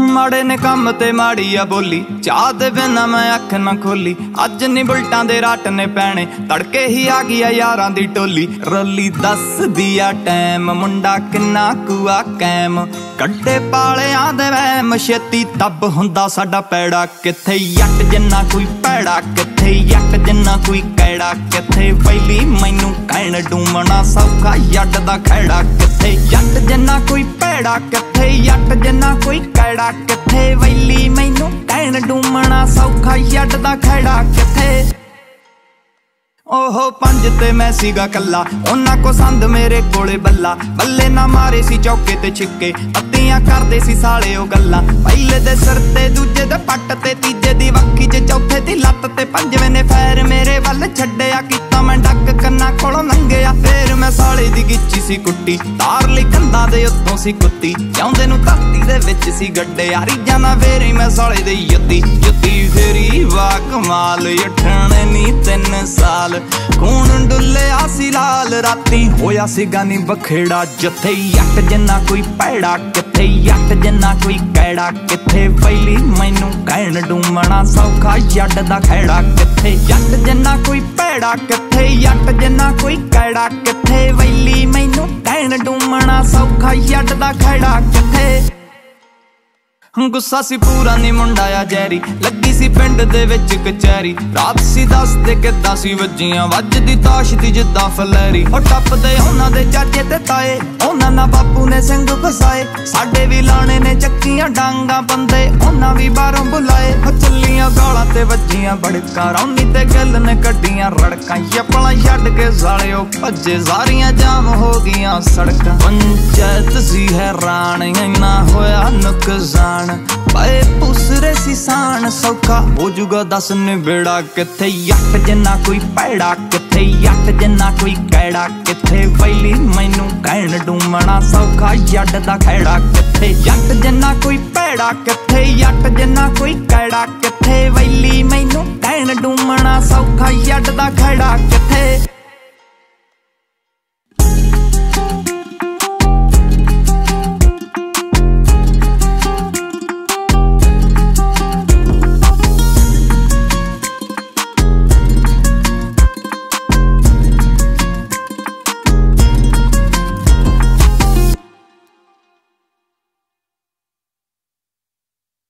माड़े ने काम ते माड़ी आ बोली, चाह दे बिना मैं अख ना खोली। अज नी बुलटां दे राट ने पैने, तड़के ही आ गई यारां दी टोली। रोली दस दिया टैम, मुंडा किन्ना कुआ कैम, कड्डे पालियां दे वैम, छेती तब हुंदा साडा पैड़ा। किथे यट जिन्ना कोई पैड़ा, किथे यट जिन्ना कोई कैड़ा, किथे वैली मैनू कैण डूमना सौखा यट दा खैड़ा। किथे यट जिन्ना कोई पैड़ा, किथे यट जिन्ना कोई कैड़ा, किथे वैली मैनू कैण डूमना सौखा यट दा खैड़ा। किथे ओहो पंज ते मैं सीगा कल्ला, उन्हां को संद मेरे कोले बल्ला। बल्ले ना मारे सी चौके ते छिक्के, पत्तियां करदे सी साले ओ गल्लां। पहले दे सिर ते दूजे दे पट्ट ते तीजे दी वक्खी च चौथे दी लत्त ते पंजवें ने फैर मेरे वल छड्डिया। कीता मैं डक कन्ना कोलों लंघिया, फिर मैं साले दी गिच्ची सी कुट्टी। तार लई कंधां दे उत्तों सी कुत्ती, चाहुंदे नूं धरती दे विच सी गड्डिया। रीजां ना फेरी मैं साले दी युद्धी युद्धी फेरी वा कमाल। उठण नी 3 साल खून डुल्लिया सी लाल, राती होया सीगा नी बखेड़ा। जिथे यट जिन्ना कोई पैड़ा, किथे यट जिन्ना कोई कैड़ा, किथे वैली मैनू कैण डूमना सौखा यट दा खैड़ा। किथे यट जिन्ना कोई पैड़ा, किथे यट जिन्ना कोई कैड़ा, किथे वैली मैनू कैण डूमना सौखा यट दा खैड़ा। किथे गुस्सा सी पूरा नी मुंडाया जैरी, लगी सी पिंड दे विच कचैरी। रात सी 10 ते किदां सी वज्जियां, वजदी ताश दी जिद्दां फलैरी। ओ टप्पदे उन्हां दे चाचे ते ताए, उन्हां ना बापू ने सिंग फसाए। साडे भी लाने ने चक्कियां डांगा बंदे, उन्हां भी बाहरों बुलाए। ओ चलियां गालां ते वज्जियां बड़का, रौनी ते गिल ने कड्डियां रड़कां। यपला छड्ड के साले ओ भज्जे, सारियां जाम हो गईयां सड़कां। पंचायत सी हैरान, इन्ना होया नुकसान। पाए पुसरे सी सान, सौखा हो जूगा 10 निबेड़ा। किथे यट जिन्ना कोई पैड़ा, किथे यट जिन्ना कोई कैड़ा, किथे वैली मैनू कैण डूमना सौखा यट दा खैड़ा। किथे यट जिन्ना कोई पैड़ा, किथे यट जिन्ना कोई कैड़ा, किथे वैली मैनू कैण डूमना सौखा यट दा खैड़ा। किथे